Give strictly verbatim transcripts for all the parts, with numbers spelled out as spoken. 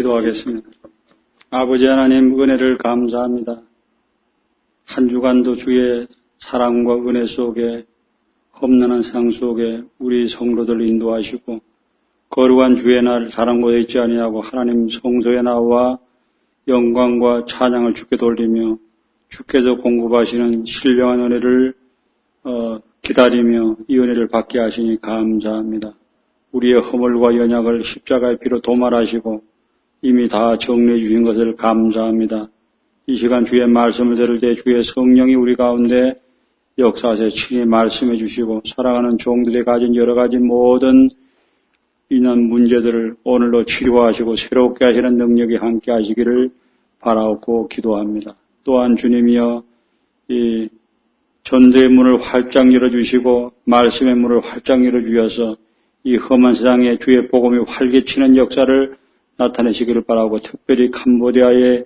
기도하겠습니다. 아버지 하나님, 은혜를 감사합니다. 한 주간도 주의 사랑과 은혜 속에, 험난한 세상 속에 우리 성도들 인도하시고 거룩한 주의 날 사랑과 잊지 아니하고 하나님 성소에 나와 영광과 찬양을 주께 돌리며 주께서 공급하시는 신령한 은혜를 어, 기다리며 이 은혜를 받게 하시니 감사합니다. 우리의 허물과 연약을 십자가의 피로 도말하시고 이미 다 정리해 주신 것을 감사합니다. 이 시간 주의 말씀을 들을 때 주의 성령이 우리 가운데 역사하셔 친히 말씀해 주시고 살아가는 종들이 가진 여러 가지 모든 이런 문제들을 오늘로 치료하시고 새롭게 하시는 능력이 함께 하시기를 바라옵고 기도합니다. 또한 주님이여 이 전도의 문을 활짝 열어주시고 말씀의 문을 활짝 열어주셔서 이 험한 세상에 주의 복음이 활개치는 역사를 나타내시기를 바라고 특별히 캄보디아의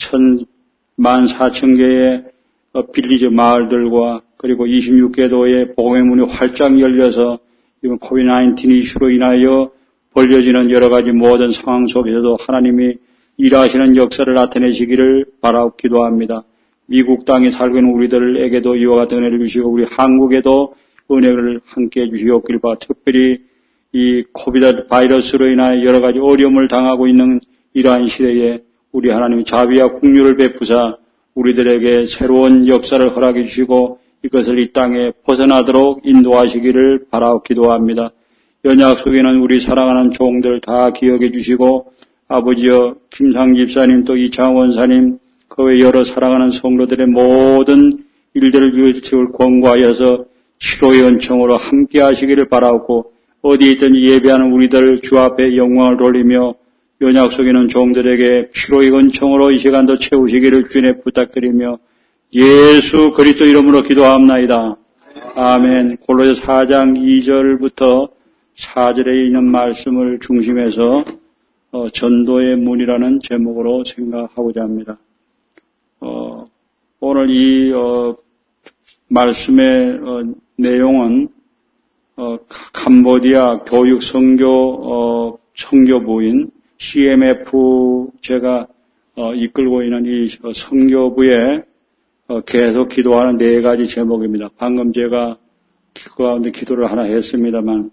천만 사천 개의 빌리지 마을들과 그리고 이십육 개 도의 복음의 문이 활짝 열려서 이번 코비드 나인틴 이슈로 인하여 벌려지는 여러 가지 모든 상황 속에서도 하나님이 일하시는 역사를 나타내시기를 바라고 기도합니다. 미국 땅에 살고 있는 우리들에게도 이와 같은 은혜를 주시고 우리 한국에도 은혜를 함께 해주시옵길 바라. 특별히 이 코비드 바이러스로 인하여 여러 가지 어려움을 당하고 있는 이러한 시대에 우리 하나님의 자비와 긍휼을 베푸사 우리들에게 새로운 역사를 허락해 주시고 이것을 이 땅에 벗어나도록 인도하시기를 바라고 기도합니다. 연약 속에는 우리 사랑하는 종들 다 기억해 주시고 아버지여 김상 집사님 또 이창원 원사님 그 외 여러 사랑하는 성도들의 모든 일들을 주시길 권고하여서 치료의 은총으로 함께 하시기를 바라고 어디에 있든지 예배하는 우리들 주 앞에 영광을 돌리며 연약 속에는 종들에게 치료의 은총으로 이 시간도 채우시기를 주님에 부탁드리며 예수 그리스도 이름으로 기도합나이다. 아멘. 골로새 사 장 이 절부터 사 절에 있는 말씀을 중심해서 어, 전도의 문이라는 제목으로 생각하고자 합니다. 어, 오늘 이 어, 말씀의 어, 내용은 어, 캄보디아 교육 선교 어, 선교부인 씨엠에프 제가 어, 이끌고 있는 이 선교부에 어, 계속 기도하는 네 가지 제목입니다. 방금 제가 그 가운데 기도를 하나 했습니다만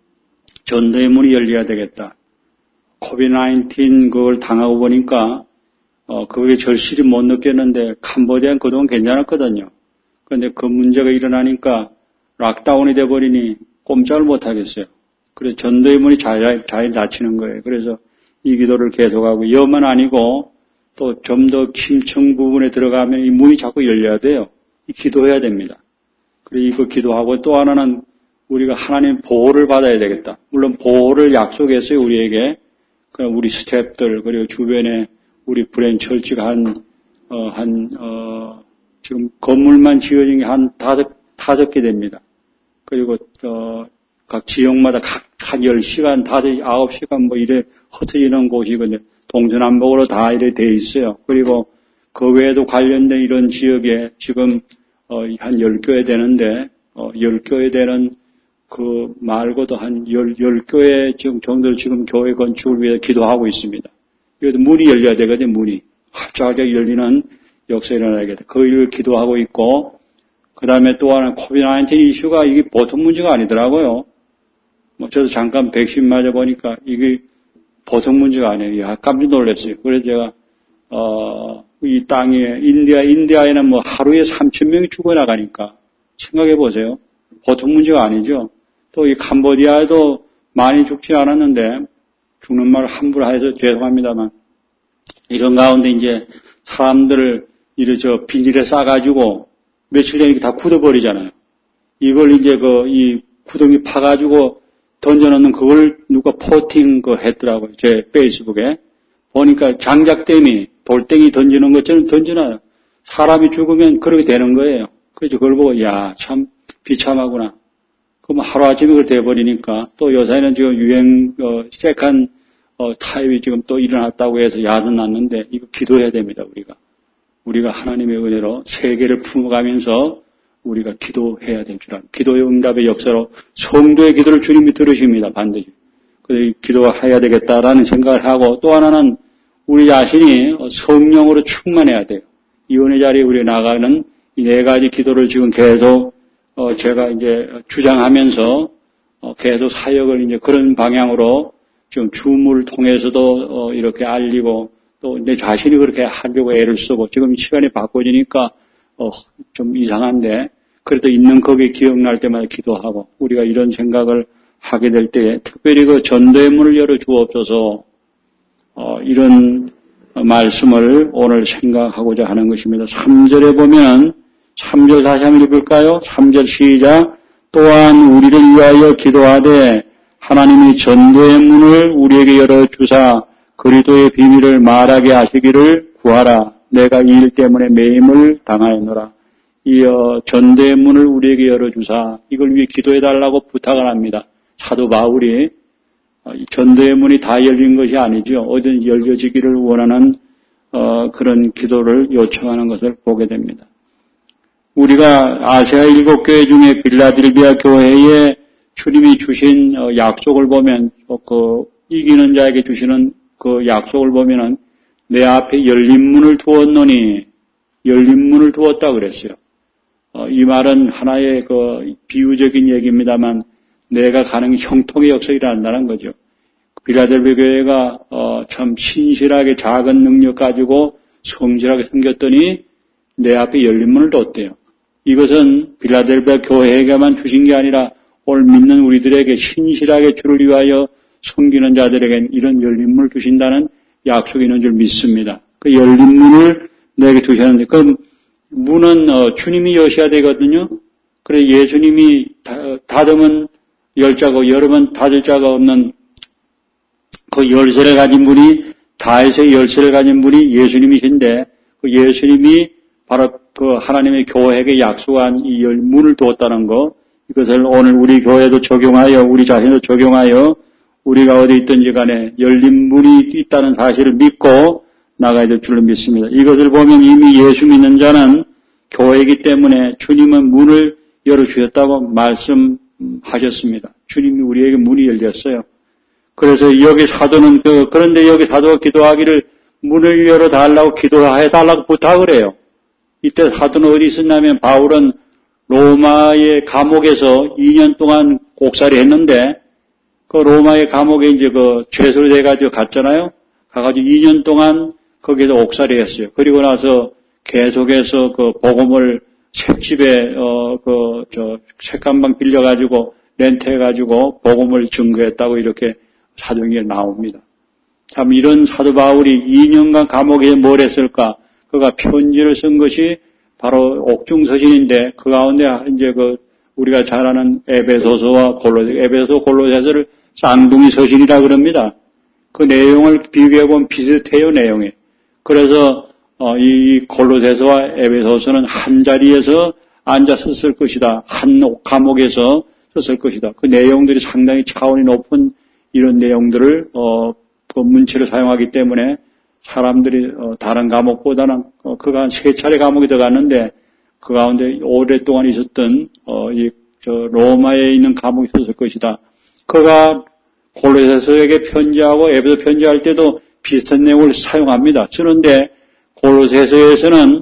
전도의 문이 열려야 되겠다. 코비드 나인틴 그걸 당하고 보니까 어, 그게 절실히 못 느꼈는데 캄보디아는 그동안 괜찮았거든요. 그런데 그 문제가 일어나니까 락다운이 돼버리니 꼼짝을 못 하겠어요. 그래서 전도의 문이 잘, 잘 닫히는 거예요. 그래서 이 기도를 계속하고 여만 아니고 또 좀 더 심층 부분에 들어가면 이 문이 자꾸 열려야 돼요. 이 기도해야 됩니다. 그리고 이거 기도하고 또 하나는 우리가 하나님 보호를 받아야 되겠다. 물론 보호를 약속했어요, 우리에게. 그럼 우리 스태프들, 그리고 주변에 우리 브랜 철치가 한, 어, 한, 어, 지금 건물만 지어진 게 한 다섯, 다섯 개 됩니다. 그리고, 어, 각 지역마다 각, 한 열 시간, 다섯, 아홉 시간 뭐 이래 흩어지는 곳이거든요. 동서남북으로 다 이래 돼 있어요. 그리고 그 외에도 관련된 이런 지역에 지금, 어, 한 열 교회 되는데, 어, 열 교회 되는 그 말고도 한 열, 열 교회 지금 정도를 지금 교회 건축을 위해서 기도하고 있습니다. 여기도 문이 열려야 되거든요, 문이. 활짝 열리는 역사가 일어나야겠다. 그 일을 기도하고 있고, 그 다음에 또 하나 코비드 나인틴 이슈가 이게 보통 문제가 아니더라고요. 뭐 저도 잠깐 백신 맞아보니까 이게 보통 문제가 아니에요. 야, 깜짝 놀랐어요. 그래서 제가, 어, 이 땅에, 인디아, 인디아에는 뭐 하루에 삼천 명이 죽어나가니까 생각해 보세요. 보통 문제가 아니죠. 또 이 캄보디아에도 많이 죽지 않았는데, 죽는 말을 함부로 해서 죄송합니다만, 이런 가운데 이제 사람들을 이래 저 비닐에 싸가지고 며칠 전에 다 굳어버리잖아요. 이걸 이제 그, 이 구덩이 파가지고 던져놓는 그걸 누가 포팅 그 했더라고요. 제 페이스북에. 보니까 장작댐이 돌덩이 던지는 것처럼 던지나요. 사람이 죽으면 그렇게 되는 거예요. 그래서 그걸 보고, 야, 참 비참하구나. 그럼 하루아침에 그걸 돼버리니까 또 요새는 지금 유행, 어, 시작한, 어, 타입이 지금 또 일어났다고 해서 야단 났는데 이거 기도해야 됩니다, 우리가. 우리가 하나님의 은혜로 세계를 품어가면서 우리가 기도해야 될 줄 압니다. 기도의 응답의 역사로 성도의 기도를 주님이 들으십니다, 반드시. 그래서 기도해야 되겠다라는 생각을 하고 또 하나는 우리 자신이 성령으로 충만해야 돼요. 이 은혜 자리에 우리 나가는 이 네 가지 기도를 지금 계속 어 제가 이제 주장하면서 어 계속 사역을 이제 그런 방향으로 지금 줌을 통해서도 어 이렇게 알리고 또 내 자신이 그렇게 하려고 애를 쓰고 지금 시간이 바꿔지니까 어 좀 이상한데 그래도 있는 거기에 기억날 때마다 기도하고 우리가 이런 생각을 하게 될 때에 특별히 그 전도의 문을 열어 주옵소서 어 이런 말씀을 오늘 생각하고자 하는 것입니다. 삼 절에 보면 삼 절 다시 한번 읽을까요? 삼 절 시작. 또한 우리를 위하여 기도하되 하나님이 전도의 문을 우리에게 열어주사 그리스도의 비밀을 말하게 하시기를 구하라. 내가 이 일 때문에 매임을 당하였노라. 이 어, 전도의 문을 우리에게 열어주사 이걸 위해 기도해달라고 부탁을 합니다. 사도 바울이 어, 전도의 문이 다 열린 것이 아니죠. 어디든 열려지기를 원하는 어, 그런 기도를 요청하는 것을 보게 됩니다. 우리가 아시아 일곱 교회 중에 빌라델비아 교회에 주님이 주신 약속을 보면 그 이기는 자에게 주시는 그 약속을 보면은 내 앞에 열린 문을 두었노니 열린 문을 두었다 그랬어요. 어, 이 말은 하나의 그 비유적인 얘기입니다만 내가 가는 형통의 역설이란다는 거죠. 빌라델비아 교회가 어, 참 신실하게 작은 능력 가지고 성실하게 섬겼더니 내 앞에 열린 문을 뒀대요. 이것은 빌라델비아 교회에게만 주신 게 아니라 오늘 믿는 우리들에게 신실하게 주를 위하여 섬기는 자들에겐 이런 열린 문을 주신다는 약속이 있는 줄 믿습니다. 그 열린 문을 내게 두셨는데 그 문은 어, 주님이 여셔야 되거든요. 그래 예수님이 닫으면 열 자가 열으면 닫을 자가 없는 그 열쇠를 가진 분이 다윗의 열쇠를 가진 분이 예수님이신데 그 예수님이 바로 그 하나님의 교회에게 약속한 이 열 문을 두었다는 것 이것을 오늘 우리 교회도 적용하여 우리 자신도 적용하여 우리가 어디 있든지 간에 열린 문이 있다는 사실을 믿고 나가야 될 줄로 믿습니다. 이것을 보면 이미 예수 믿는 자는 교회이기 때문에 주님은 문을 열어주셨다고 말씀하셨습니다. 주님이 우리에게 문이 열렸어요. 그래서 여기 사도는 그, 그런데 여기 사도가 기도하기를 문을 열어달라고 기도해달라고 부탁을 해요. 이때 사도는 어디 있었냐면 바울은 로마의 감옥에서 이 년 동안 옥살이 했는데 그 로마의 감옥에 이제 그 죄수로 돼가지고 갔잖아요. 가가지고 이 년 동안 거기서 옥살이 했어요. 그리고 나서 계속해서 그 복음을 셋집에 어 그 저 책감방 빌려가지고 렌트해가지고 복음을 증거했다고 이렇게 사도행전에 나옵니다. 참 이런 사도 바울이 이 년간 감옥에 뭘 했을까? 그가 편지를 쓴 것이 바로 옥중서신인데 그 가운데 이제 그 우리가 잘 아는 에베소서와 골로새, 에베소 골로새서를 쌍둥이 서신이라 그럽니다. 그 내용을 비교해보면 비슷해요, 내용이. 그래서 어, 이 골로새서와 에베소서는 한 자리에서 앉아서 쓸 것이다. 한 감옥에서 썼을 것이다. 그 내용들이 상당히 차원이 높은 이런 내용들을 어, 그 문체를 사용하기 때문에 사람들이 어, 다른 감옥보다는 어, 그가 한 세 차례 감옥에 들어갔는데 그 가운데 오랫동안 있었던 어, 이 저 로마에 있는 감옥에 있었을 것이다. 그가 골로새서에게 편지하고 에베소 편지할 때도 비슷한 내용을 사용합니다. 그런데 골로새서에서는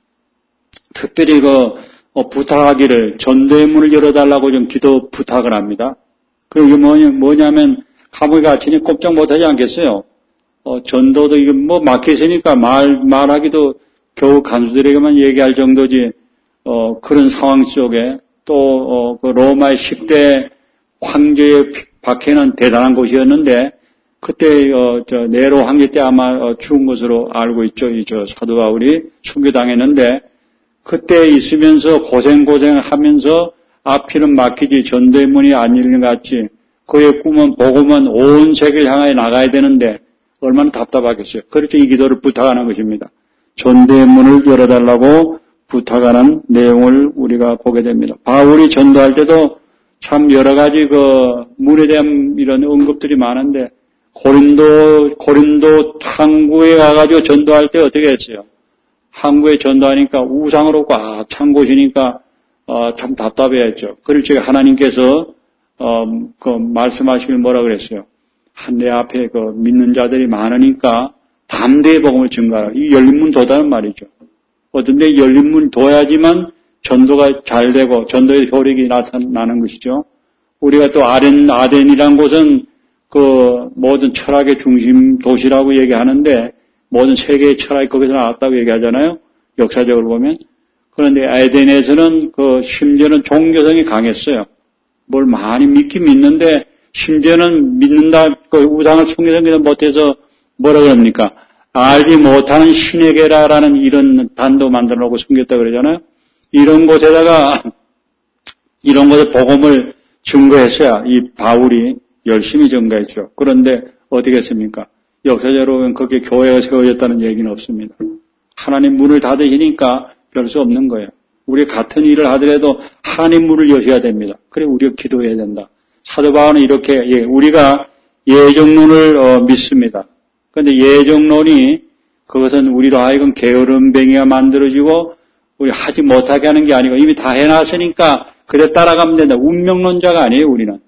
특별히 그 어, 부탁하기를 전도의 문을 열어달라고 좀 기도 부탁을 합니다. 그게 뭐냐, 뭐냐면 감옥에 갇히니 꼼짝 못하지 않겠어요. 어, 전도도 이거 뭐 막혀있으니까 말, 말하기도 겨우 간수들에게만 얘기할 정도지, 어, 그런 상황 속에 또, 어, 그 로마의 십 대 황제의 박해는 대단한 곳이었는데, 그때, 어, 저, 네로 황제 때 아마 어, 죽은 것으로 알고 있죠. 이 저 사도 바울이 순교당했는데, 그때 있으면서 고생고생 하면서 앞이는 막히지 전도의 문이 안 열린 것 같지, 그의 꿈은, 복음은 온 세계를 향하여 나가야 되는데, 얼마나 답답하겠어요. 그렇게 이 기도를 부탁하는 것입니다. 전도의 문을 열어달라고 부탁하는 내용을 우리가 보게 됩니다. 바울이 전도할 때도 참 여러 가지 그 문에 대한 이런 언급들이 많은데 고린도 고린도 항구에 가가지고 전도할 때 어떻게 했어요? 항구에 전도하니까 우상으로 꽉 찬 곳이니까 어, 참 답답해했죠. 그럴 적에 하나님께서 어, 그 말씀하시길 뭐라 그랬어요? 한 내 앞에 그 믿는 자들이 많으니까 다 담대히 복음을 증거하라. 이 열린 문 도다는 말이죠. 어떤 데 열린 문 둬야지만 전도가 잘 되고 전도의 효력이 나타나는 것이죠. 우리가 또 아덴, 아덴이란 곳은 그 모든 철학의 중심 도시라고 얘기하는데 모든 세계의 철학이 거기서 나왔다고 얘기하잖아요. 역사적으로 보면. 그런데 아덴에서는 그 심지어는 종교성이 강했어요. 뭘 많이 믿긴 믿는데 심지어는 믿는다, 그 우상을 섬기는 못해서 뭐라 그럽니까? 알지 못하는 신에게라라는 이런 단도 만들어 놓고 섬겼다 그러잖아요. 이런 곳에다가, 이런 곳에 복음을 증거했어야 이 바울이 열심히 증거했죠. 그런데 어떻게 했습니까? 역사적으로 보면 거기에 교회가 세워졌다는 얘기는 없습니다. 하나님 문을 닫으시니까 별 수 없는 거예요. 우리가 같은 일을 하더라도 하나님 문을 여셔야 됩니다. 그래 우리가 기도해야 된다. 사도 바울은 이렇게, 예, 우리가 예정론을 어, 믿습니다. 그런데 예정론이 그것은 우리로 하여금 게으름뱅이가 만들어지고 우리 하지 못하게 하는 게 아니고 이미 다 해놨으니까 그대로 따라가면 된다. 운명론자가 아니에요, 우리는.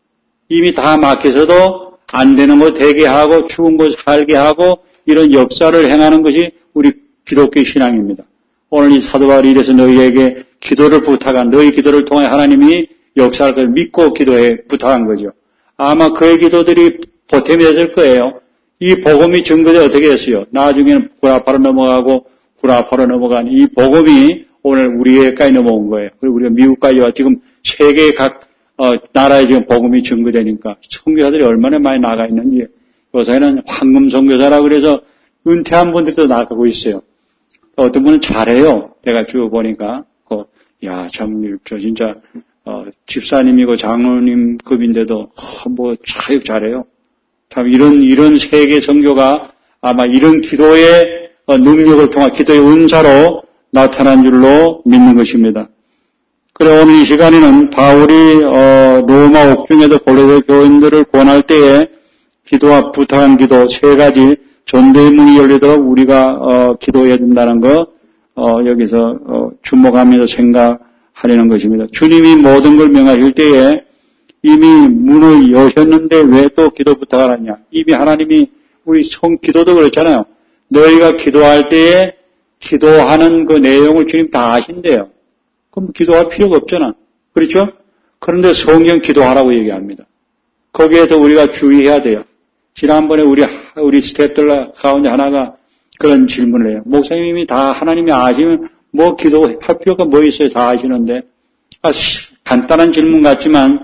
이미 다 막혀서도 안 되는 거 되게 하고 죽은 거 살게 하고 이런 역사를 행하는 것이 우리 기독교 신앙입니다. 오늘 이 사도 바울이 이래서 너희에게 기도를 부탁한, 너희 기도를 통해 하나님이 역사할 것을 믿고 기도해 부탁한 거죠. 아마 그의 기도들이 보탬이 됐을 거예요. 이 복음이 증거돼 어떻게 했어요? 나중에는 구라파로 넘어가고 구라파로 넘어간 이 복음이 오늘 우리에까지 넘어온 거예요. 그리고 우리가 미국까지 와 지금 세계 각 어, 나라에 지금 복음이 증거되니까 선교사들이 얼마나 많이 나가 있는지. 요새는 황금 선교사라고 그래서 은퇴한 분들도 나가고 있어요. 어떤 분은 잘해요. 내가 쭉 보니까 그, 야, 참, 저 진짜 어, 집사님이고 장로님급인데도 어, 뭐 참 잘해요. 참 이런 이런 세계 선교가 아마 이런 기도의 어, 능력을 통한 기도의 은사로 나타난 줄로 믿는 것입니다. 그래 오늘 이 시간에는 바울이 어, 로마 옥중에도 고린도 교인들을 권할 때에 기도와 부탁한 기도 세 가지 전도의 문이 열리도록 우리가 어, 기도해야 된다는 거 어, 여기서 어, 주목하면서 생각하려는 것입니다. 주님이 모든 걸 명하실 때에 이미 문을 여셨는데 왜 또 기도 부탁하느냐. 이미 하나님이 우리 성 기도도 그렇잖아요. 너희가 기도할 때에 기도하는 그 내용을 주님 다 아신대요. 그럼 기도할 필요가 없잖아. 그렇죠? 그런데 성경 기도하라고 얘기합니다. 거기에서 우리가 주의해야 돼요. 지난번에 우리, 우리 스태프들 가운데 하나가 그런 질문을 해요. 목사님이 다 하나님이 아시면 뭐 기도할 필요가 뭐 있어요? 다 아시는데. 아, 간단한 질문 같지만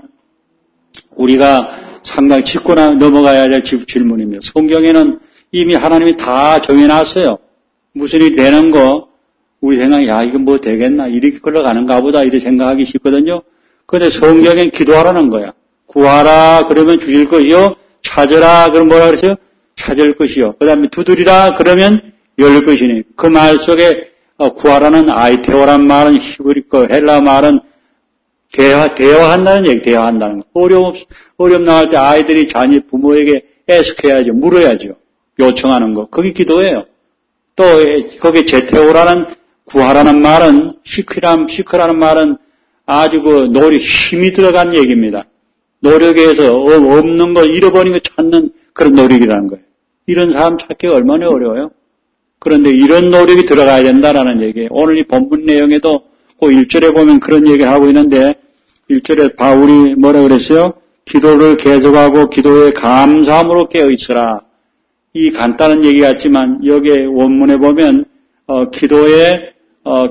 우리가 상당히 짚고 넘어가야 될 질문입니다. 성경에는 이미 하나님이 다 정해놨어요. 무슨 일이 되는 거, 우리 생각에, 야, 이거 뭐 되겠나? 이렇게 흘러가는가 보다, 이렇게 생각하기 쉽거든요. 그런데 성경엔 기도하라는 거야. 구하라, 그러면 주실 것이요. 찾으라, 그럼 뭐라 그랬어요? 찾을 것이요. 그 다음에 두드리라, 그러면 열릴 것이니. 그 말 속에 구하라는 아이테오란 말은 히브리거, 헬라 말은 대화, 대화한다는 얘기, 대화한다는 거. 어려움, 어려움 나올 때 아이들이 자녀 부모에게 애석해야죠. 물어야죠. 요청하는 거. 그게 기도예요. 또, 거기에 제테오라는 구하라는 말은, 시크람, 시크라는 말은 아주 그 노력, 힘이 들어간 얘기입니다. 노력에서 없는 거, 잃어버린 거 찾는 그런 노력이라는 거예요. 이런 사람 찾기가 얼마나 어려워요. 그런데 이런 노력이 들어가야 된다라는 얘기예요. 오늘 이 본문 내용에도 그 일 절에 보면 그런 얘기를 하고 있는데, 일 절에 바울이 뭐라 그랬어요? 기도를 계속하고 기도에 감사함으로 깨어있으라. 이 간단한 얘기 같지만 여기에 원문에 보면 어, 기도에 어,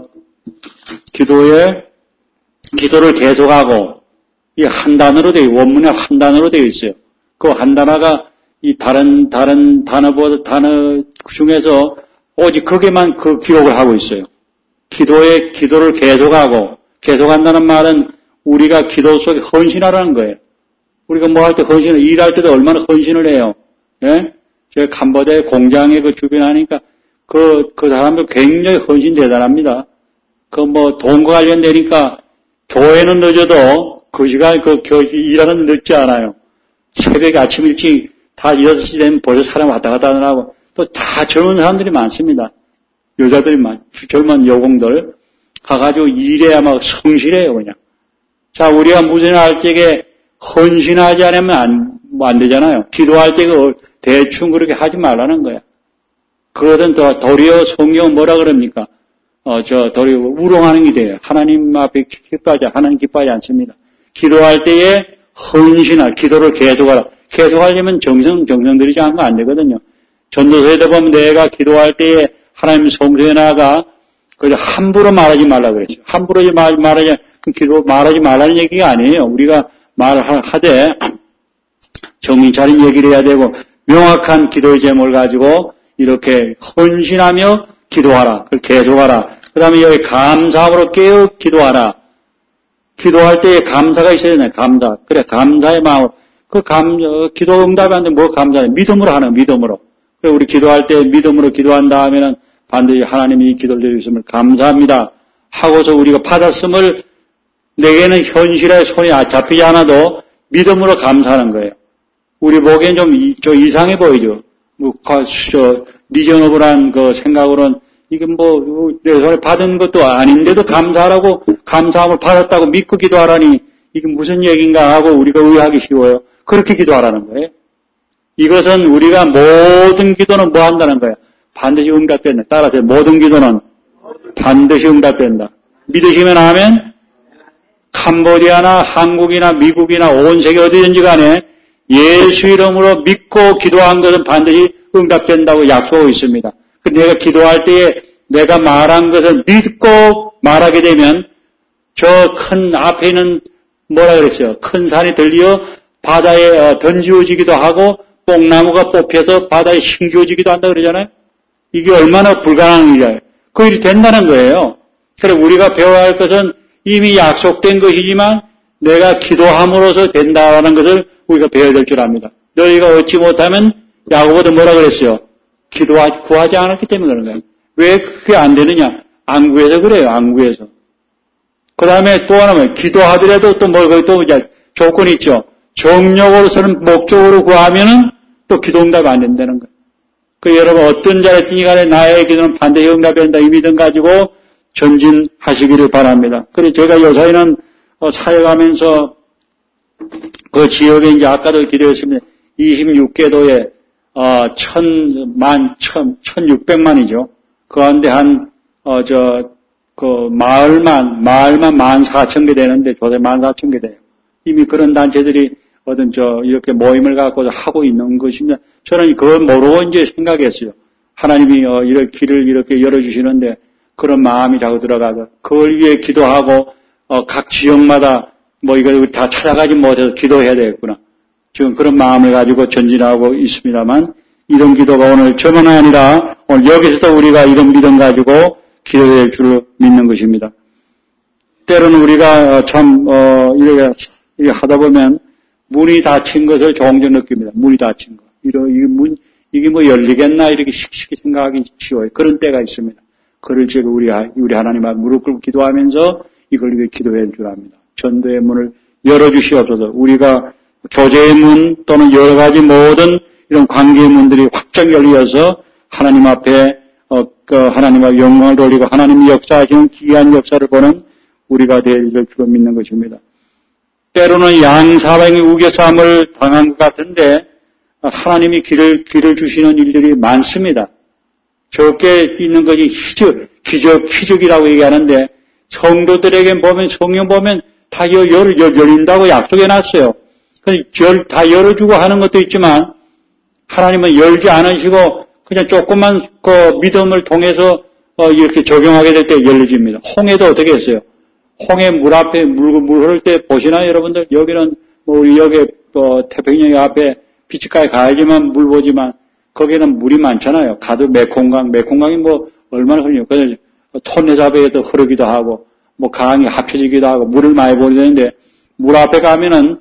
기도에 기도를 계속하고 이 한 단어로 되어 원문에 한 단어로 되어 있어요. 그 한 단어가 이 다른 다른 단어보다 단어 중에서 오직 거기에만 그 기록을 하고 있어요. 기도에 기도를 계속하고 계속한다는 말은 우리가 기도 속에 헌신하라는 거예요. 우리가 뭐 할 때 헌신을 일할 때도 얼마나 헌신을 해요. 예? 제가 캄보디아 공장에 그 주변에 하니까 그, 그 사람들 굉장히 헌신 대단합니다. 그 뭐 돈과 관련되니까 교회는 늦어도 그 시간 그 교, 일하는 늦지 않아요. 새벽에 아침 일찍 다 여섯 시 되면 벌써 사람 왔다 갔다 하느라고 또 다 젊은 사람들이 많습니다. 여자들이 많, 젊은 여공들 가가지고 일해야 막 성실해요, 그냥. 자, 우리가 무슨 할 적에 헌신하지 않으면 안, 뭐 안 되잖아요. 기도할 때 그 대충 그렇게 하지 말라는 거야. 그것은 더 도리어 성경 뭐라 그럽니까? 어, 저, 도리어 우롱하는 게 돼요. 하나님 앞에 기뻐하지, 하나님 기뻐하지 않습니다. 기도할 때에 헌신할, 기도를 계속하라. 계속하려면 정성, 정성 들이지 않으면 안 되거든요. 전도서에도 보면 내가 기도할 때에 하나님 성소에 나가, 그래서 함부로 말하지 말라 그랬어요. 함부로 말, 말하지, 기도 말하지 말라는 얘기가 아니에요. 우리가 말하되, 정신 차린 얘기를 해야 되고, 명확한 기도의 제목을 가지고, 이렇게 헌신하며 기도하라. 그걸 계속하라. 그 다음에 여기 감사함으로 깨어 기도하라. 기도할 때에 감사가 있어야 되나요? 감사. 그래, 감사의 마음. 그 감, 기도 응답이 안 되면 뭐 감사해? 믿음으로 하는, 믿음으로. 그래, 우리 기도할 때 믿음으로 기도한다 하면은 반드시 하나님이 이 기도를 해주셨음을 감사합니다. 하고서 우리가 받았음을 내게는 현실에 손이 잡히지 않아도 믿음으로 감사하는 거예요. 우리 보기엔 좀, 이, 좀 이상해 보이죠? 뭐, 저, 리저너블한 그 생각으로는 이게 뭐, 내 손에 받은 것도 아닌데도 감사하라고, 감사함을 받았다고 믿고 기도하라니, 이게 무슨 얘기인가 하고 우리가 의아하기 쉬워요. 그렇게 기도하라는 거예요. 이것은 우리가 모든 기도는 뭐 한다는 거예요? 반드시 응답된다. 따라서 모든 기도는 반드시 응답된다. 믿으시면 하면 캄보디아나 한국이나 미국이나 온 세계 어디든지 간에 예수 이름으로 믿고 기도한 것은 반드시 응답된다고 약속하고 있습니다. 내가 기도할 때에 내가 말한 것을 믿고 말하게 되면 저 큰 앞에 있는 뭐라 그랬어요? 큰 산이 들려 바다에 던지어지기도 하고 뽕나무가 뽑혀서 바다에 심겨지기도 한다 그러잖아요. 이게 얼마나 불가능한 일이에요. 그 일이 된다는 거예요. 그래서 우리가 배워야 할 것은 이미 약속된 것이지만 내가 기도함으로써 된다는 것을 우리가 배워야 될 줄 압니다. 너희가 얻지 못하면 야고보도 뭐라 그랬어요? 기도하지, 구하지 않았기 때문에 그런 거예요. 왜 그게 안 되느냐? 안 구해서 그래요, 안 구해서. 그 다음에 또 하나는 기도하더라도 또 뭐, 또 이제 조건이 있죠. 정력으로서는 목적으로 구하면은 또 기도 응답이 안 된다는 거예요. 그 여러분 어떤 자였든지 간에 나의 기도는 반드시 응답이 된다. 이 믿음 가지고 전진하시기를 바랍니다. 그래서 제가 요사이는 어, 사역하면서 그 지역에 이제 아까도 기도했습니다. 이십육 개도에 어, 천만, 천, 천육백만이죠. 그 가운데 한, 어, 저, 그, 마을만, 마을만 만 사천 개 되는데, 조세 만 사천 개 돼요. 이미 그런 단체들이 어떤 저, 이렇게 모임을 갖고 하고 있는 것입니다. 저는 그걸 모르고 이제 생각했어요. 하나님이, 어, 이렇게 길을 이렇게 열어주시는데, 그런 마음이 자꾸 들어가서, 그걸 위해 기도하고, 어, 각 지역마다 뭐 이걸 다 찾아가지 못해서 기도해야 되겠구나. 지금 그런 마음을 가지고 전진하고 있습니다만 이런 기도가 오늘 저만 아니라 오늘 여기서도 우리가 이런 믿음 가지고 기도할 줄 믿는 것입니다. 때로는 우리가 참 어, 이렇게, 이렇게 하다 보면 문이 닫힌 것을 종종 느낍니다. 문이 닫힌 거. 이런 이 문 이게 뭐 열리겠나 이렇게 씩씩 생각하기 쉬워요. 그런 때가 있습니다. 그럴 때 우리 우리 하나님 앞에 무릎 꿇고 기도하면서 이걸 위해 기도할 줄 압니다. 전도의 문을 열어주시옵소서. 우리가 교제의 문 또는 여러 가지 모든 이런 관계의 문들이 확장 열려서 하나님 앞에 어, 그 하나님 앞에 영광을 돌리고 하나님이 역사하시는 기이한 역사를 보는 우리가 될 줄로 믿는 것입니다. 때로는 양사방이 우겨싸움을 당한 것 같은데 하나님이 길을 길을 주시는 일들이 많습니다. 적게 있는 것이 기적, 기적, 기적이라고 얘기하는데 성도들에게 보면 성경 보면 다 열, 열, 열린다고 약속해놨어요. 다 열어주고 하는 것도 있지만 하나님은 열지 않으시고 그냥 조금만 그 믿음을 통해서 이렇게 적용하게 될 때 열려집니다. 홍해도 어떻게 했어요? 홍해 물 앞에 물, 물 흐를 때 보시나요, 여러분들? 여기는 뭐 우리 여기 어, 태평양 앞에 비치가에 가야지만 물 보지만 거기는 물이 많잖아요. 가도 메콩강, 메콩강이 뭐 얼마나 흐르냐. 그래서 톤네자베에도 흐르기도 하고 뭐 강이 합쳐지기도 하고 물을 많이 보내는데 물 앞에 가면은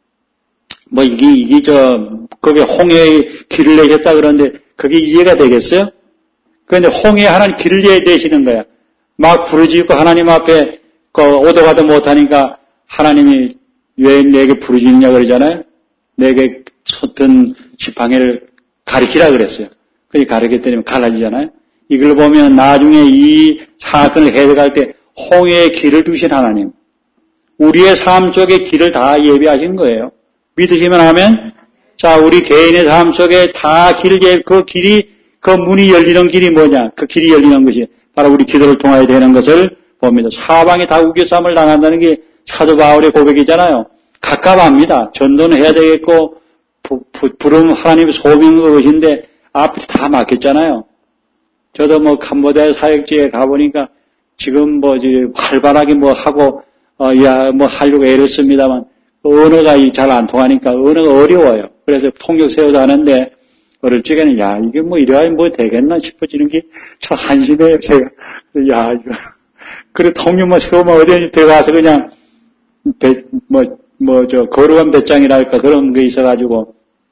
뭐 이게 이게 저 거기에 홍해의 길을 내셨다 그러는데 그게 이해가 되겠어요? 그런데 홍해 하나님 길을 내시는 거야. 막 부르짖고 하나님 앞에 그 오도 가도 못하니까 하나님이 왜 내게 부르짖느냐 그러잖아요. 내게 섰던 지팡이를 가리키라 그랬어요. 그게 가리켰더니 갈라지잖아요. 이걸 보면 나중에 이 사건을 해석할 때 홍해의 길을 두신 하나님, 우리의 삶 속에 길을 다 예비하신 거예요. 믿으시면 하면, 자, 우리 개인의 삶 속에 다 길을, 그 길이 그 문이 열리는 길이 뭐냐? 그 길이 열리는 것이 바로 우리 기도를 통하여 되는 것을 봅니다. 사방이 다 우겨쌈을 당한다는 게 사도 바울의 고백이잖아요. 갑갑합니다. 전도는 해야 되겠고 부, 부, 부름 하나님의 소명인 것인데 앞이 다 막혔잖아요. 저도 뭐 캄보디아 사역지에 가보니까 지금 뭐 활발하게 뭐 하고 어, 야, 뭐 하려고 애를 씁니다만 언어가 잘 안 통하니까 언어가 어려워요. 그래서 통역 세워서 하는데 어릴 적에는 야 이게 뭐 이래야 뭐 되겠나 싶어지는 게 참 한심해요. 제가 야 이거 그래 통역만 세우면 어디 들어가서 그냥 배, 뭐 뭐 저 거룩한 배짱이랄까 그런 게 있어가지고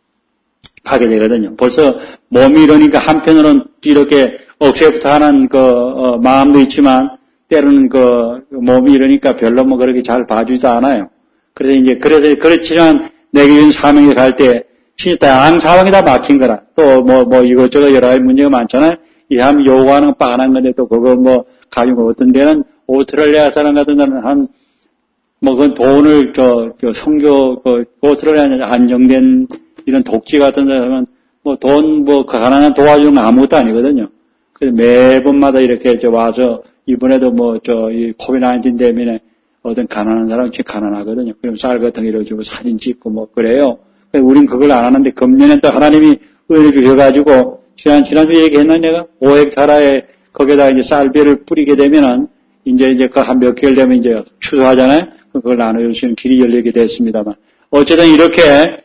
가게 되거든요. 벌써 몸이 이러니까 한편으로는 이렇게 억세부터 하는 그 어, 마음도 있지만 때로는 그 몸이 이러니까 별로 뭐 그렇게 잘 봐주지도 않아요. 그래서 이제 그래서 그렇지만 내게 준 사명에 갈 때 진짜 다양한 상황이 다 막힌 거라. 또 뭐 뭐 이것저것 여러 가지 문제가 많잖아요. 이 사람 요구하는 건 뻔한 건데 또 그거 뭐 가지고 어떤 데는 오스트레일리아 사람 같은 데는 한 뭐 그건 돈을 저, 저 성교 그 오스트레일리아 안정된 이런 독지 같은 데는 뭐 돈 뭐 가난한 도와주는 건 아무것도 아니거든요. 그래서 매번마다 이렇게 저 와서 이번에도 뭐 저 이 코비드 나인틴 때문에 어떤 가난한 사람이 가난하거든요. 그럼 쌀 같은 거 이렇게 주고 사진 찍고 뭐 그래요. 우린 그걸 안 하는데 금년에 또 하나님이 은혜 주셔가지고 지난 지난주 얘기했나 내가 오 헥타라에 거기에다 이제 쌀비를 뿌리게 되면은 이제 이제 그 한 몇 개월 되면 이제 추수하잖아요. 그걸 나눠주시는 길이 열리게 됐습니다만 어쨌든 이렇게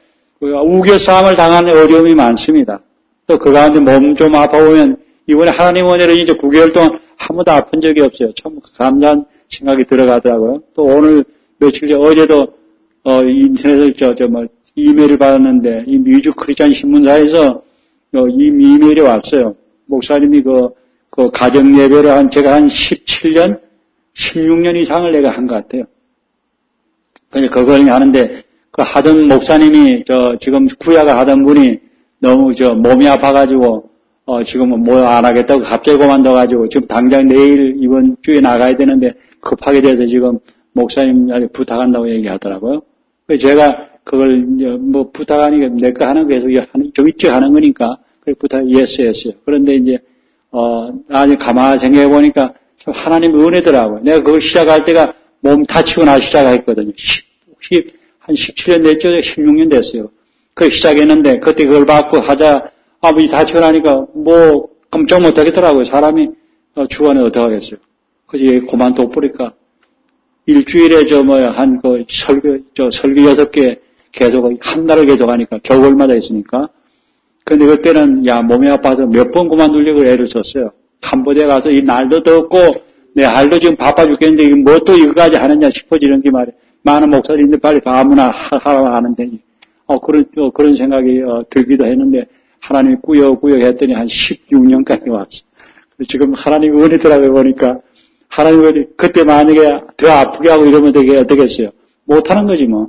우겨싸움을 당하는 어려움이 많습니다. 또 그 가운데 몸 좀 아파보면 이번에 하나님 은혜로 이제 구 개월 동안 한 번도 아픈 적이 없어요. 참 감사한 생각이 들어가더라고요. 또 오늘 며칠 전 어제도 어 인터넷을 저 저 뭐 이메일을 받았는데 이 미주 크리스찬 신문사에서 어, 이 이메일이 왔어요. 목사님이 그, 그 가정 예배를 한 제가 한 십칠 년, 십육 년 이상을 내가 한 것 같아요. 그래서 그걸 하는데 그 하던 목사님이 저 지금 구약을 하던 분이 너무 저 몸이 아파가지고 어 지금은 뭐 안 하겠다고 갑자기 그만둬가지고 지금 당장 내일 이번 주에 나가야 되는데 급하게 돼서 지금 목사님한테 부탁한다고 얘기하더라고요. 그래서 제가 그걸 이제 뭐 부탁하니까 내 거 하는 거 계속 좀 일찍 하는 거니까 그래 부탁 예스 했어요. 그런데 이제 어 아니 가만히 생각해 보니까 참 하나님의 은혜더라고요. 내가 그걸 시작할 때가 몸 다치고 나 시작했거든요. 한 십칠 년 됐죠? 십육 년 됐어요. 그 시작했는데 그때 그걸 받고 하자 아버지 다치고 나니까 뭐 깜짝 못 하겠더라고요. 사람이 어, 주간에 어떡하겠어요. 그래서 그만 둬버리니까 일주일에 저 뭐야 한 그 설교 저 설교 여섯 개 계속 한 달을 계속하니까 겨울마다 있으니까. 근데 그때는 야 몸이 아파서 몇 번 그만두려고 애를 썼어요. 캄보디아 가서 이 날도 덥고 내 할도 지금 바빠 죽겠는데 이거 뭐 또 이거까지 하느냐 싶어지는 게 말이에요. 많은 목사님들 빨리 아무나 하라고 하는데 어 그런 어, 그런 생각이 어, 들기도 했는데 하나님이 꾸역꾸역 했더니 한 십육 년까지 왔어. 지금 하나님 은혜더라고요 보니까 하나님이 그때 만약에 더 아프게 하고 이러면 되게 어떻겠어요? 못하는 거지 뭐.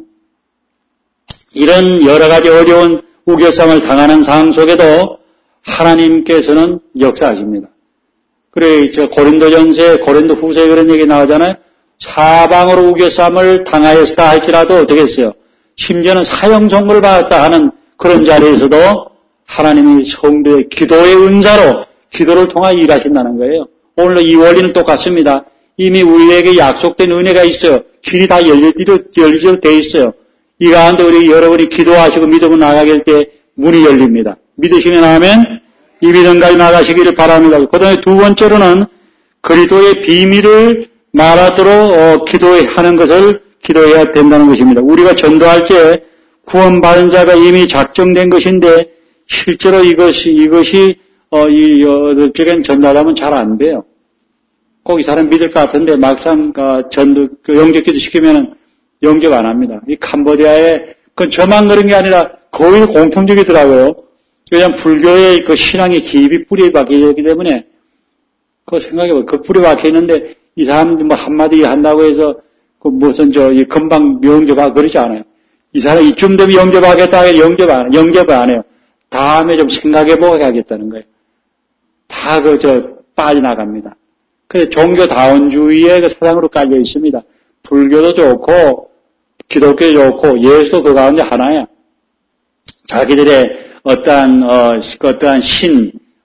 이런 여러 가지 어려운 우겨쌈을 당하는 상황 속에도 하나님께서는 역사하십니다. 그래, 저 고린도전서에 고린도 후서에 그런 얘기 나오잖아요. 사방으로 우겨쌈을 당하였다 할지라도 어떻게 했어요? 심지어는 사형 선고를 받았다 하는 그런 자리에서도 하나님이 성도의 기도의 은사로 기도를 통하여 일하신다는 거예요. 오늘도 이 원리는 똑같습니다. 이미 우리에게 약속된 은혜가 있어요. 길이 다 열리도록 열리도록 돼 있어요. 이 가운데 우리 여러분이 기도하시고 믿음으로 나가게 할 때 문이 열립니다. 믿으시면 하면 이 믿음까지 나가시기를 바랍니다. 그 다음에 두 번째로는 그리스도의 비밀을 말하도록 어, 기도하는 것을 기도해야 된다는 것입니다. 우리가 전도할 때 구원받은 자가 이미 작정된 것인데 실제로 이것이 이것이 어, 이 어떻게든 전달하면 잘 안 돼요. 꼭 이 사람 믿을 것 같은데 막상 어, 전도 그 영접기도 시키면은 영접 안 합니다. 이 캄보디아에 그건 저만 그런 게 아니라 거의 공통적이더라고요. 그냥 불교의 그 신앙이 깊이 뿌리에 박혀 있기 때문에 그거 생각해봐요. 그 뿌리에 박혀 있는데 이 사람들 뭐 한마디 한다고 해서 그 무슨 저 이 금방 영접하고 그러지 않아요. 이 사람 이쯤 되면 영접하겠다 하면 영접 안 영접을 안 해요. 다음에 좀 생각해보게 하겠다는 거예요. 다 그 저 빠져나갑니다. 그래서 종교다원주의의 그 사상으로 깔려 있습니다. 불교도 좋고 기독교도 좋고 예수도 그 가운데 하나야. 자기들의 어떠한 어 어떠한 신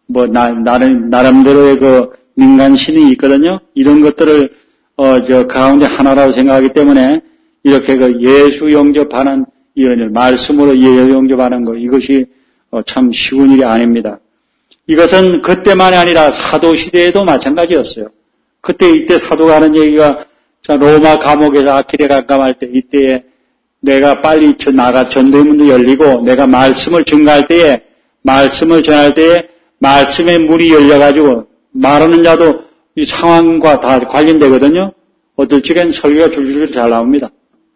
뭐, 나, 나름, 나름대로의 그 민간신이 있거든요. 이런 것들을, 어, 저, 가운데 하나라고 생각하기 때문에 이렇게 그 예수 영접하는 이런 말씀으로 예수 영접하는 거, 이것이 어, 참 쉬운 일이 아닙니다. 이것은 그때만이 아니라 사도시대에도 마찬가지였어요. 그때 이때 사도가 하는 얘기가 자, 로마 감옥에서 아킬레 감감할 때 이때에 내가 빨리 나가 전도의 문도 열리고 내가 말씀을 증가할 때에 말씀을 전할 때에 말씀의 문이 열려가지고 말하는 자도 이 상황과 다 관련되거든요. 어떨 적엔 설교가 줄줄줄 잘 나옵니다.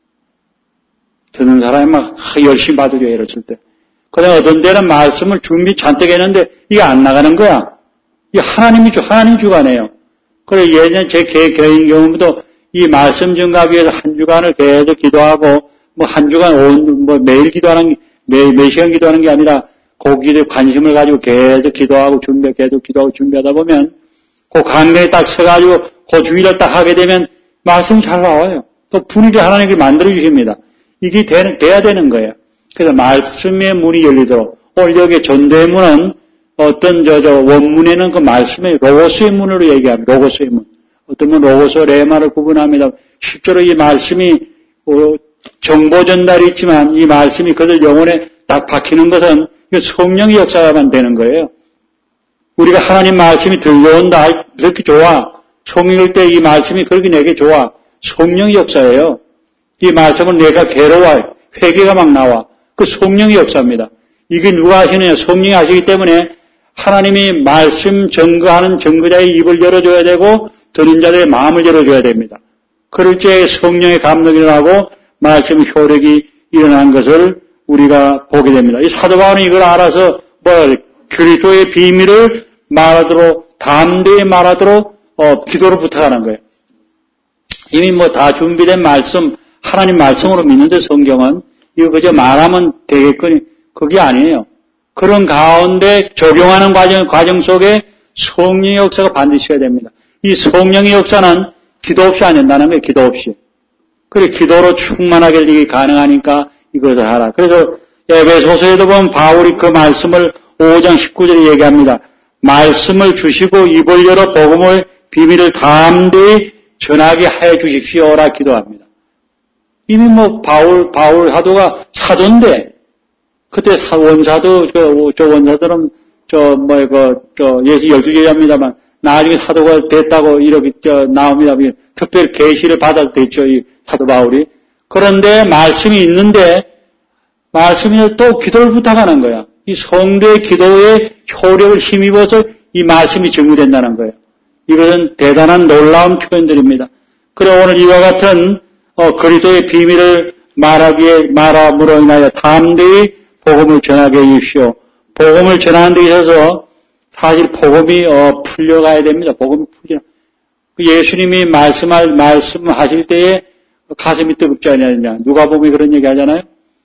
듣는 사람이 막 열심히 받으려 이랬을 때. 그러나 어떤 때는 말씀을 준비 잔뜩 했는데 이게 안 나가는 거야. 이게 하나님이 주, 하나님 주관이에요. 그래 예전 제 개인 경우도 이 말씀 증가하기 위해서 한 주간을 계속 기도하고 뭐 한 주간 온, 뭐 매일 기도하는, 매, 매 시간 기도하는 게 아니라 거기에 관심을 가지고 계속 기도하고 준비, 계속 기도하고 준비하다 보면 그 강대에 딱 서가지고 그 주의를 딱 하게 되면 말씀이 잘 나와요. 또 분위기 하나님께 만들어 주십니다. 이게 되는, 돼야 되는 거예요. 그래서 말씀의 문이 열리도록 오늘 여기 전도의 문은 어떤 저, 저 원문에는 그 말씀의 로고스의 문으로 얘기합니다. 로고스의 문. 어떤 분 로고스, 레마를 구분합니다. 실제로 이 말씀이 어, 정보 전달이 있지만 이 말씀이 그들 영혼에 딱 박히는 것은 성령의 역사만 되는 거예요. 우리가 하나님 말씀이 들려온다, 그렇게 좋아. 성령일 때 이 말씀이 그렇게 내게 좋아. 성령의 역사예요. 이 말씀은 내가 괴로워, 회개가 막 나와. 그 성령의 역사입니다. 이게 누가 하시느냐? 성령이 하시기 때문에 하나님이 말씀 증거하는 증거자의 입을 열어줘야 되고 듣는 자들의 마음을 열어줘야 됩니다. 그럴 때 성령의 감동이 일어나고 말씀의 효력이 일어난 것을 우리가 보게 됩니다. 이 사도 바울은 이걸 알아서 뭐 그리스도의 비밀을 말하도록 담대히 말하도록 어, 기도를 부탁하는 거예요. 이미 뭐 다 준비된 말씀, 하나님 말씀으로 믿는데 성경은 이거 그저 말하면 되겠거니 그게 아니에요. 그런 가운데 적용하는 과정, 과정 속에 성령의 역사가 반드시 있어야 됩니다. 이 성령의 역사는 기도 없이 안 된다는 거예요. 기도 없이. 그래 기도로 충만하게 되기 가능하니까 이것을 하라. 그래서 에베소서에도 보면 바울이 그 말씀을 오 장 십구 절에 얘기합니다. 말씀을 주시고 입을 열어 복음의 비밀을 담대히 전하게 하여 주십시오라 기도합니다. 이미 뭐 바울 바울 사도가 사도인데 그때 원사도 저, 저 원사들은 저 뭐 그 저 예수 열두 제자입니다만 나중에 사도가 됐다고 이렇게 저 나옵니다. 특별히 계시를 받아서 됐죠 이 사도 바울이. 그런데 말씀이 있는데 말씀이 또 기도를 부탁하는 거야. 이 성도의 기도에 효력을 힘입어서 이 말씀이 증거된다는 거예요. 이것은 대단한 놀라운 표현들입니다. 그래 오늘 이와 같은 어, 그리스도의 비밀을 말하기에 말함으로 인하여 담대히 복음을 전하게 해주십시오. 복음을 전하는 데 있어서 사실 복음이 어, 풀려가야 됩니다. 복음이 풀려. 예수님이 말씀할 말씀하실 때에 가슴이 뜨겁지 않느냐. 누가복음이 그런 얘기 하잖아요.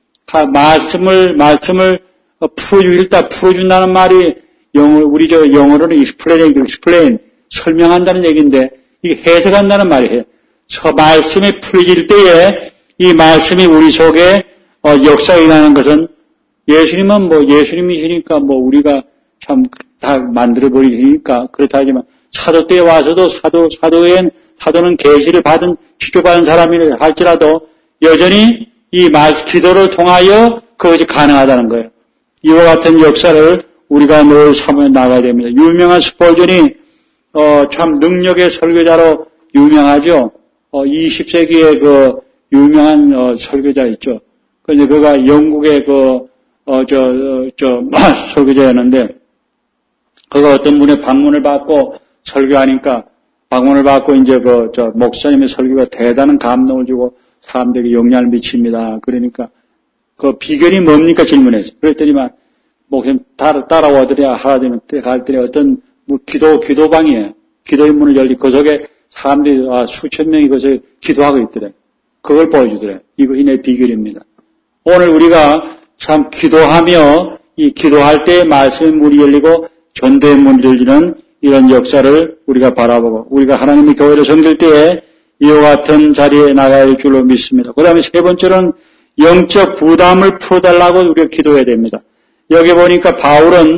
말씀을 말씀을 풀어주겠다, 풀어준다는 말이 영어 우리 저 영어로는 explain, explain 설명한다는 얘기인데 이게 해석한다는 말이에요. 저 말씀이 풀어질 때에 이 말씀이 우리 속에 어, 역사가 일어나는 것은 예수님은 뭐 예수님이시니까 뭐 우리가 참 다 만들어 버리시니까 그렇다 하지만 사도 때에 와서도 사도 사도엔 사도는 계시를 받은 기도받은 사람이라 할지라도 여전히 이 말 기도를 통하여 그것이 가능하다는 거예요. 이와 같은 역사를 우리가 늘 사모해 나가야 됩니다. 유명한 스폴전이 어, 참 능력의 설교자로 유명하죠. 어, 이십 세기의 그 유명한 어, 설교자 있죠. 그런데 그가 영국의 그 어, 저, 어, 저 설교자였는데 그가 어떤 분의 방문을 받고 설교하니까 방문을 받고 이제 그 저 목사님의 설교가 대단한 감동을 주고 사람들에게 영향을 미칩니다. 그러니까 그 비결이 뭡니까 질문했어요. 그랬더니만 목사님 따라 따라와더니 하라더니 갈더니 어떤 뭐 기도 기도방이에요. 기도의 문을 열리 그 속에 사람들이 아, 수천 명이 그것을 기도하고 있더래. 그걸 보여주더래. 이것이 내 비결입니다. 오늘 우리가 참 기도하며 이 기도할 때 말씀의 문이 열리고 전도의 문이 열리는 이런 역사를 우리가 바라보고 우리가 하나님의 교회를 섬길 때에 이와 같은 자리에 나가야 할 줄로 믿습니다. 그 다음에 세 번째는 영적 부담을 풀어달라고 우리가 기도해야 됩니다. 여기 보니까 바울은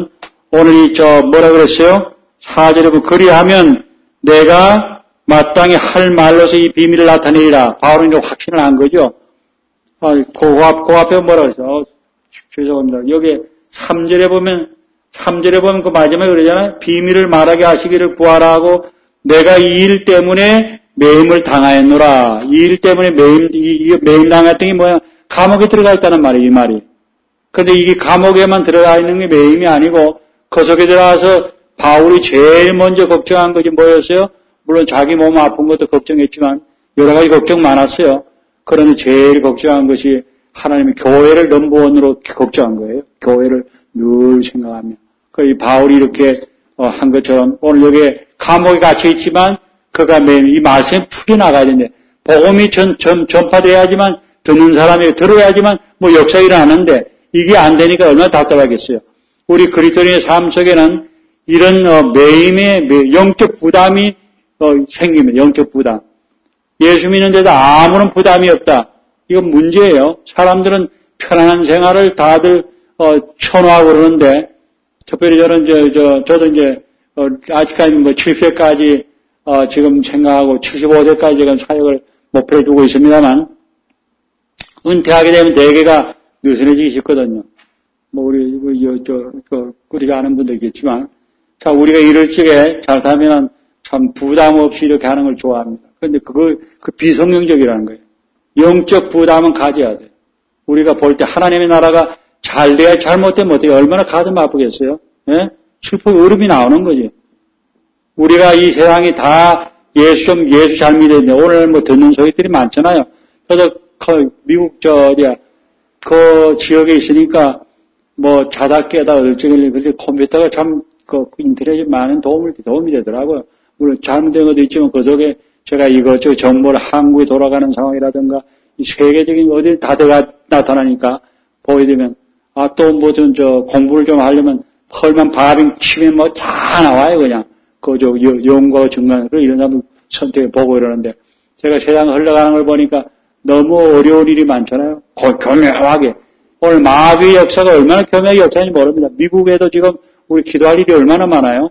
오늘 이, 저, 뭐라 그랬어요? 사 절에 보면, 그리하면 내가 마땅히 할 말로서 이 비밀을 나타내리라. 바울은 이제 확신을 한 거죠. 아, 그 앞, 그 앞에 뭐라 그랬어요? 어, 죄송합니다. 여기 삼 절에 보면, 삼 절에 보면 그 마지막에 그러잖아요. 비밀을 말하게 하시기를 구하라 하고, 내가 이 일 때문에 매임을 당하였노라. 이 일 때문에 매임, 이, 매임 당했던 게 뭐야? 감옥에 들어가 있다는 말이에요, 이 말이. 근데 이게 감옥에만 들어가 있는 게 매임이 아니고, 그 속에 들어가서 바울이 제일 먼저 걱정한 것이 뭐였어요? 물론 자기 몸 아픈 것도 걱정했지만, 여러 가지 걱정 많았어요. 그런데 제일 걱정한 것이 하나님의 교회를 넘버원으로 걱정한 거예요. 교회를 늘 생각하며. 그 바울이 이렇게 한 것처럼 오늘 여기 감옥에 갇혀 있지만 그가 매일 이 말씀이 풀려나가야 되는데 복음이 전, 전, 전파돼야지만 듣는 사람이 들어야지만 뭐 역사 일어나는데 이게 안 되니까 얼마나 답답하겠어요. 우리 그리스도인의 삶 속에는 이런 어, 매임의 영적 부담이 어, 생깁니다. 영적 부담. 예수 믿는데도 아무런 부담이 없다. 이건 문제예요. 사람들은 편안한 생활을 다들 어, 선호하고 그러는데 특별히 저는 저, 저 저도 이제 어, 아직까지 뭐 칠십 세까지 어, 지금 생각하고 칠십오 세까지 지금 사역을 목표로 두고 있습니다만 은퇴하게 되면 대개가 느슨해지기 쉽거든요. 뭐 우리 저, 저, 저 우리가 아는 분도 있겠지만 자 우리가 이럴 적에 잘 살면은 참 부담 없이 이렇게 하는 걸 좋아합니다. 그런데 그거 그 비성경적이라는 거예요. 영적 부담은 가져야 돼요. 우리가 볼 때 하나님의 나라가 잘 돼야 잘못되면 어떻게 얼마나 가슴 아프겠어요? 예? 슬픈 울음이 나오는 거지. 우리가 이 세상이 다 예수 좀 예수 잘 믿었는데 오늘 뭐 듣는 소리들이 많잖아요. 저도 그 미국 저 어디야 그 지역에 있으니까 뭐 자다 깨다 얼쩡히 그런데 컴퓨터가 참 그 인터넷이 많은 도움을 도움이 되더라고요. 물론 잘못된 것도 있지만 그 속에 제가 이것저것 정보를 한국에 돌아가는 상황이라든가 이 세계적인 어디 다 들어가 나타나니까 보게 되면 아 또 뭐든 저 공부를 좀 하려면 펄만 바빙 치면 뭐 다 나와요 그냥 그 저 영과 증강 그 이런 사람 선택해 보고 이러는데 제가 세상 흘러가는 걸 보니까 너무 어려운 일이 많잖아요. 고, 교묘하게 오늘 마귀의 역사가 얼마나 교묘하게 역사인지 모릅니다. 미국에도 지금 우리 기도할 일이 얼마나 많아요.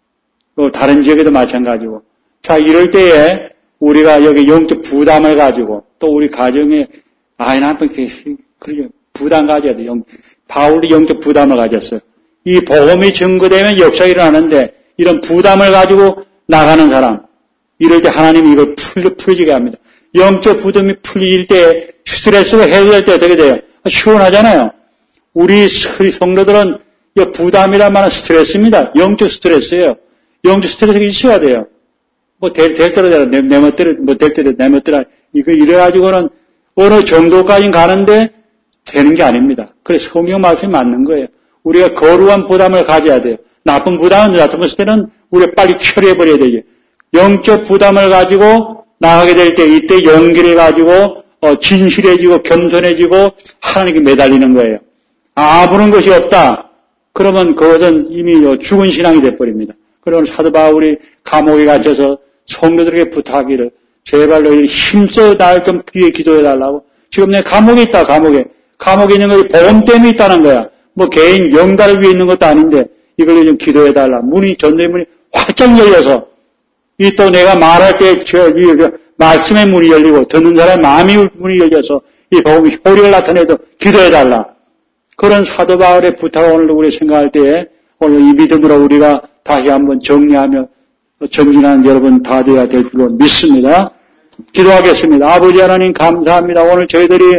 또 다른 지역에도 마찬가지고. 자, 이럴 때에 우리가 여기 영적 부담을 가지고 또 우리 가정에 아이 나한테 그렇게 부담 가져야 돼. 영, 바울이 영적 부담을 가졌어요. 이 복음이 증거되면 역사가 일어나는데 이런 부담을 가지고 나가는 사람 이럴 때 하나님이 이걸 풀, 풀어지게 합니다. 영적 부담이 풀릴 때 스트레스가 해소될 때 어떻게 돼요? 시원하잖아요. 우리 성도들은 부담이란 말은 스트레스입니다. 영적 스트레스예요. 영적 스트레스가 있어야 돼요. 뭐, 될, 될 대로 되라, 내, 내 멋대로, 뭐, 될 대로, 내 멋대로, 이거, 이래가지고는 어느 정도까지 가는데 되는 게 아닙니다. 그래서 성경 말씀이 맞는 거예요. 우리가 거루한 부담을 가져야 돼요. 나쁜 부담은 나타났을 때는 우리가 빨리 처리해버려야 되죠. 영적 부담을 가지고 나가게 될 때, 이때 연결해가지고, 어, 진실해지고, 겸손해지고, 하나님께 매달리는 거예요. 아무런 것이 없다. 그러면 그것은 이미 죽은 신앙이 돼버립니다. 그러면 사도 바울이 감옥에 갇혀서 성도들에게 부탁하기를 제발 너희 힘써 날 좀 귀에 기도해달라고. 지금 내 감옥에 있다, 감옥에. 감옥에 있는 것이 보험 때문에 있다는 거야. 뭐 개인 영달을 위해 있는 것도 아닌데 이걸 좀 기도해달라. 문이, 전도의 문이 활짝 열려서 이 또 내가 말할 때 저, 이, 말씀의 문이 열리고 듣는 사람의 마음의 문이 열려서 이 복음이 효력을 나타내도 기도해달라. 그런 사도 바울의 부탁을 오늘 우리 생각할 때에 오늘 이 믿음으로 우리가 다시 한번 정리하며 전진하는 여러분 다 되어야 될 줄로 믿습니다. 기도하겠습니다. 아버지 하나님 감사합니다. 오늘 저희들이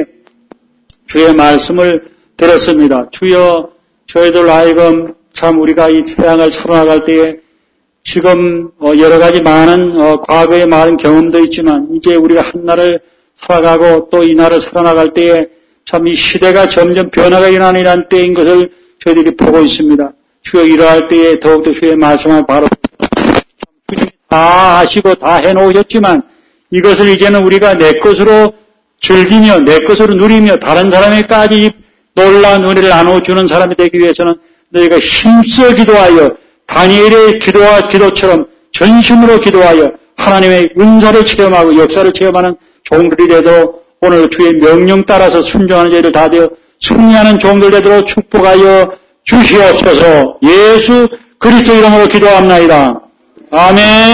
주의 말씀을 들었습니다. 주여 저희들 하여금 참 우리가 이 세상을 살아나갈 때에 지금 여러 가지 많은 과거의 많은 경험도 있지만 이제 우리가 한날을 살아가고 또 이 날을 살아나갈 때에 참 이 시대가 점점 변화가 일어나는 이런 때인 것을 저희들이 보고 있습니다. 주여 이러할 때에 더욱더 주의 말씀을 바로 다 하시고 다 해놓으셨지만 이것을 이제는 우리가 내 것으로 즐기며 내 것으로 누리며 다른 사람에게까지 놀라운 은혜를 나눠주는 사람이 되기 위해서는 너희가 힘써 기도하여 다니엘의 기도와 기도처럼 전심으로 기도하여 하나님의 은사를 체험하고 역사를 체험하는 종들이 되도록 오늘 주의 명령 따라서 순종하는 저희들 다 되어 승리하는 종들 되도록 축복하여 주시옵소서. 예수 그리스도 이름으로 기도합나이다. 아멘.